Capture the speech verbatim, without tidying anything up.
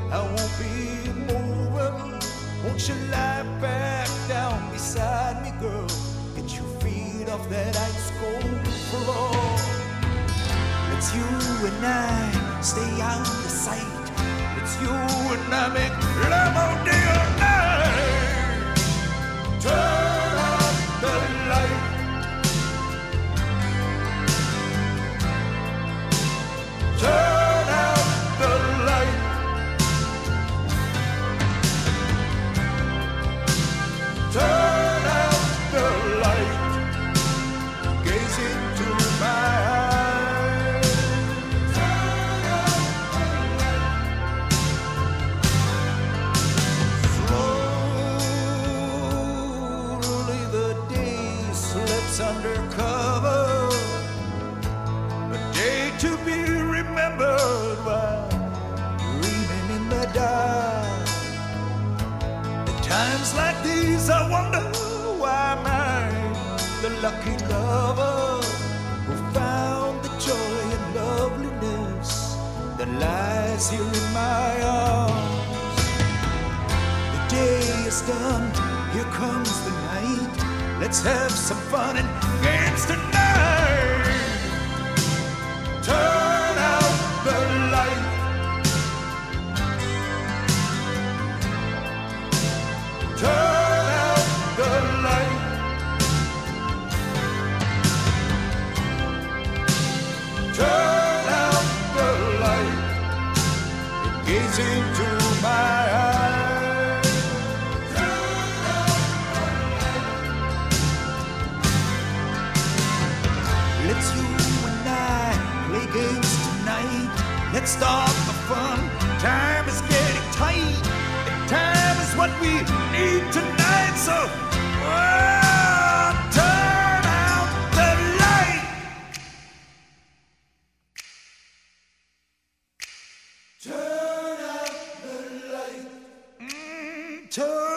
I won't be moving. Won't you lie back down beside me, girl? Get your feet off that ice cold floor. It's you and I stay out of sight. It's you and I make love all day or night. Turn off the light. Turn out the light. Turn out the light. Gaze into my eyes. Turn out the light. Slowly the day slips under cover. A day to be remembered while dreaming in the dark. At times like these I wonder why am I the lucky lover who found the joy and loveliness that lies here in my arms. The day is done, here comes the night. Let's have some fun and games tonight. Turn out the light. Turn out the light. Turn out the light. Gaze into my eyes. Turn out the light. Let's you and I play games tonight. Let's start the fun. Time is getting tight. And time is what we need tonight. So, oh, turn out the light. Turn out the light. Mm, turn